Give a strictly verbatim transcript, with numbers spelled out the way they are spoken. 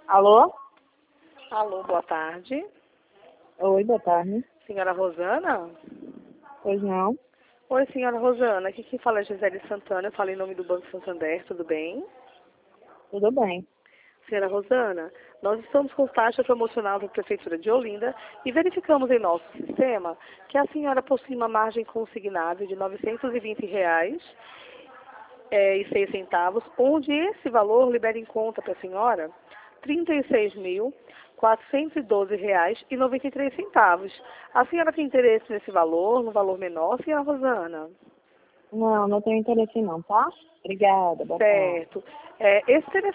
Alô? Alô, boa tarde. Oi, boa tarde. Senhora Rosana? Pois não? Oi, senhora Rosana. Aqui quem fala é Gisele Santana. Eu falo em nome do Banco Santander, tudo bem? Tudo bem. Senhora Rosana, nós estamos com taxa promocional da Prefeitura de Olinda e verificamos em nosso sistema que a senhora possui uma margem consignável de novecentos e vinte reais é, e seis centavos, onde esse valor libera em conta para a senhora trinta e seis mil, quatrocentos e doze reais e noventa e três centavos. A senhora tem interesse nesse valor, no valor menor, senhora Rosana? Não, não tenho interesse não, tá? Obrigada, boa tarde. Certo. É, esse telefone